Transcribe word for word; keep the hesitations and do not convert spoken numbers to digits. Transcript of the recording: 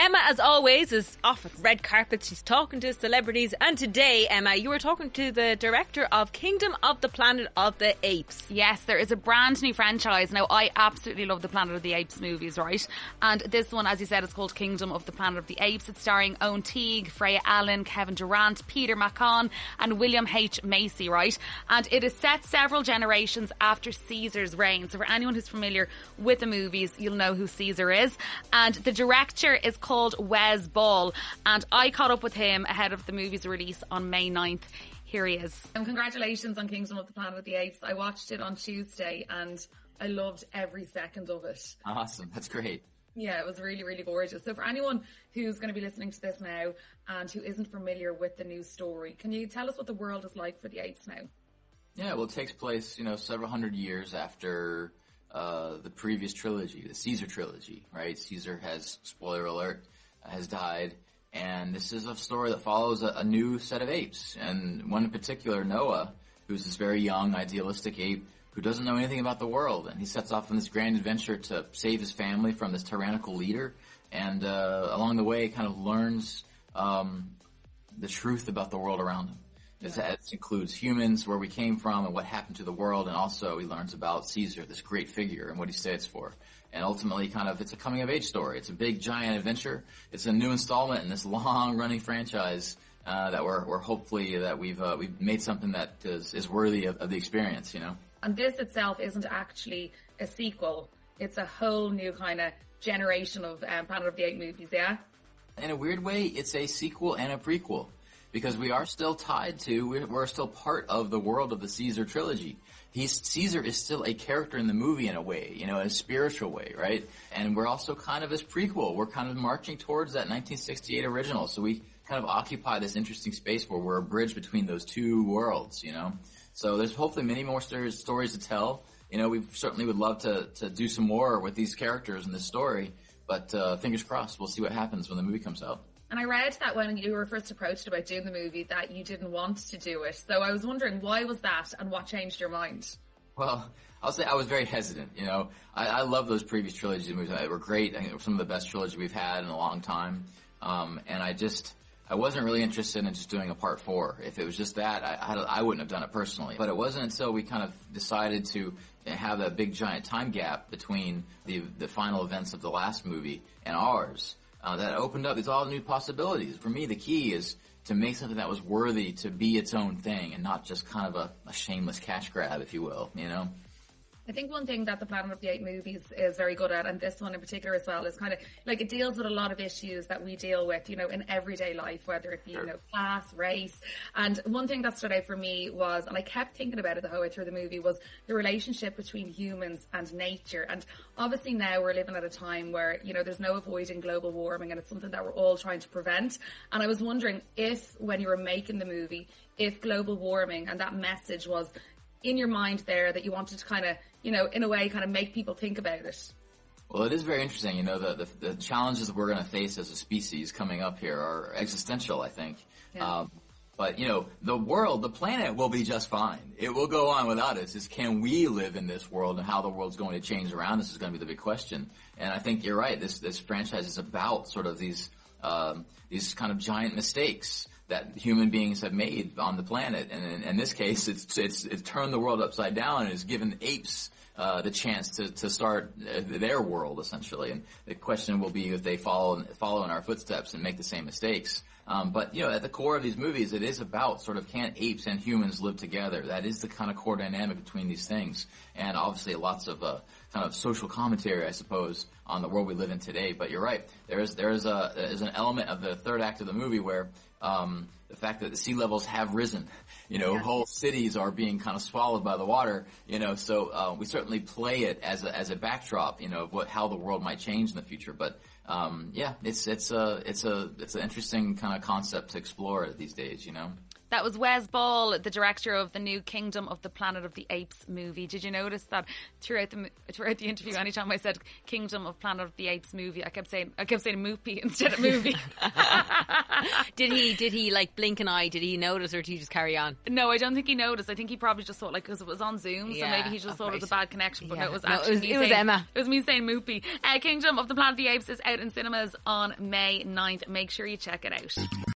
Emma, as always, is off at red carpets. She's talking to celebrities. And today, Emma, you were talking to the director of Kingdom of the Planet of the Apes. Yes, there is a brand new franchise. Now, I absolutely love the Planet of the Apes movies, right? And this one, as you said, is called Kingdom of the Planet of the Apes. It's starring Owen Teague, Freya Allen, Kevin Durant, Peter McCann and William H. Macy, right? And it is set several generations after Caesar's reign. So for anyone who's familiar with the movies, you'll know who Caesar is. And the director is called Wes Ball, and I caught up with him ahead of the movie's release on May ninth. Here he is. And congratulations on Kingdom of the Planet of the Apes. I watched it on Tuesday and I loved every second of it. Awesome. That's great. Yeah, it was really, really gorgeous. So for anyone who's going to be listening to this now and who isn't familiar with the new story, can you tell us what the world is like for the apes now? Yeah, well, it takes place, you know, several hundred years after uh, the previous trilogy, the Caesar trilogy, right? Caesar has, spoiler alert, has died, and this is a story that follows a, a new set of apes, and one in particular, Noah, who's this very young, idealistic ape who doesn't know anything about the world, and he sets off on this grand adventure to save his family from this tyrannical leader, and uh, along the way kind of learns um, the truth about the world around him. This, this includes humans, where we came from, and what happened to the world, and also he learns about Caesar, this great figure, and what he stands for. And ultimately, kind of, it's a coming-of-age story. It's a big, giant adventure. It's a new installment in this long-running franchise uh, that we're, we're hopefully that we've uh, we've made something that is, is worthy of, of the experience, you know. And this itself isn't actually a sequel. It's a whole new kind of generation of um, Planet of the Apes movies, yeah? In a weird way, it's a sequel and a prequel. Because we are still tied to, we're, we're still part of the world of the Caesar trilogy. He's, Caesar is still a character in the movie in a way, you know, in a spiritual way, right? And we're also kind of his prequel. We're kind of marching towards that nineteen sixty-eight original. So we kind of occupy this interesting space where we're a bridge between those two worlds, you know? So there's hopefully many more stories, stories to tell. You know, we certainly would love to, to do some more with these characters in this story. But uh, fingers crossed, we'll see what happens when the movie comes out. And I read that when you were first approached about doing the movie that you didn't want to do it. So I was wondering, why was that and what changed your mind? Well, I'll say I was very hesitant, you know. I, I love those previous trilogies movies. They were great. I think they were some of the best trilogies we've had in a long time. Um, and I just, I wasn't really interested in just doing a part four. If it was just that, I, I, I wouldn't have done it personally. But it wasn't until we kind of decided to have a big giant time gap between the, the final events of the last movie and ours. Uh, that opened up these all new possibilities. For me, the key is to make something that was worthy to be its own thing and not just kind of a, a shameless cash grab, if you will, you know? I think one thing that the Planet of the Apes movies is very good at, and this one in particular as well, is kind of like it deals with a lot of issues that we deal with, you know, in everyday life, whether it be, you know, class, race. And one thing that stood out for me was, and I kept thinking about it the whole way through the movie, was the relationship between humans and nature. And obviously now we're living at a time where, you know, there's no avoiding global warming, and it's something that we're all trying to prevent. And I was wondering if, when you were making the movie, if global warming and that message was in your mind there, that you wanted to kind of, you know, in a way kind of make people think about it. Well, it is very interesting. You know, the, the, the challenges that we're going to face as a species coming up here are existential, I think. Yeah. Um, but, you know, the world, the planet will be just fine. It will go on without us. It's can we live in this world, and how the world's going to change around us is going to be the big question. And I think you're right. This, this franchise is about sort of these, um, these kind of giant mistakes that human beings have made on the planet. And in, in this case, it's, it's, it's turned the world upside down and has given apes uh, the chance to, to start uh, their world, essentially. And the question will be if they follow, follow in our footsteps and make the same mistakes. Um, but, you know, at the core of these movies, it is about sort of can apes and humans live together. That is the kind of core dynamic between these things. And obviously lots of uh, kind of social commentary, I suppose, on the world we live in today. But you're right. There's, there's, a, there's an element of the third act of the movie where um, the fact that the sea levels have risen, you know, yeah. whole cities are being kind of swallowed by the water, you know, so uh, we certainly play it as a, as a backdrop, you know, of what, how the world might change in the future. But Um, yeah, it's, it's a, it's a, it's an interesting kind of concept to explore these days, you know? That was Wes Ball, the director of the new Kingdom of the Planet of the Apes movie. Did you notice that throughout the throughout the interview, anytime I said Kingdom of Planet of the Apes movie, I kept saying I kept saying movie instead of movie. Did he did he like blink an eye? Did he notice, or did he just carry on? No, I don't think he noticed. I think he probably just thought, like, because it was on Zoom, Yeah, so maybe he just thought right. it was a bad connection. But Yeah. no, it was No, it actually was- me it was saying- Emma. It was me saying Moopy. Uh, Kingdom of the Planet of the Apes is out in cinemas on May ninth. Make sure you check it out.